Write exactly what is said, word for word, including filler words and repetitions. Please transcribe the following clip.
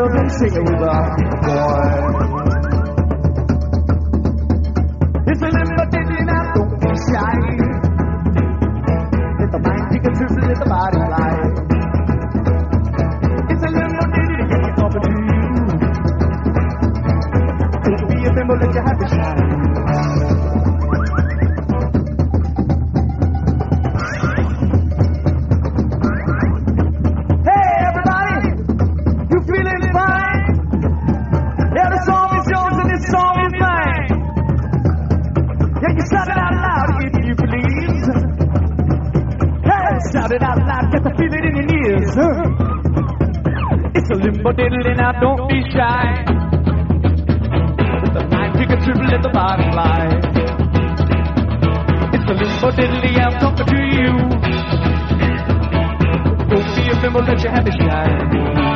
girls and sing it with a boy. It's a limbo diddly now, don't be shy. Let the mind take a trip, let the body fly. It's a limbo diddly, get it off of you. Don't be a bimbo, let your happy shine. Shout it out loud, get the feel it in your ears. It's a limbo diddly now, don't be shy. Let the mind take a trip, let the body fly. It's a limbo diddly, I'm talking to you. Don't be a bimbo, let your happy shine.